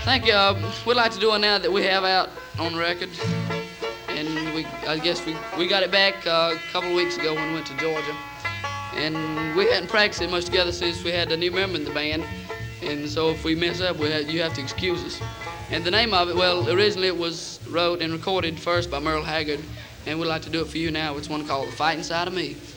Thank you. We'd like to do one now that we have out on record. And I guess we got it back a couple of weeks ago when we went to Georgia. And we hadn't practiced it much together since we had a new member in the band. And so if we mess up, you have to excuse us. And the name of it, well, originally it was wrote and recorded first by Merle Haggard. And we'd like to do it for you now. It's one called The Fight Inside of Me.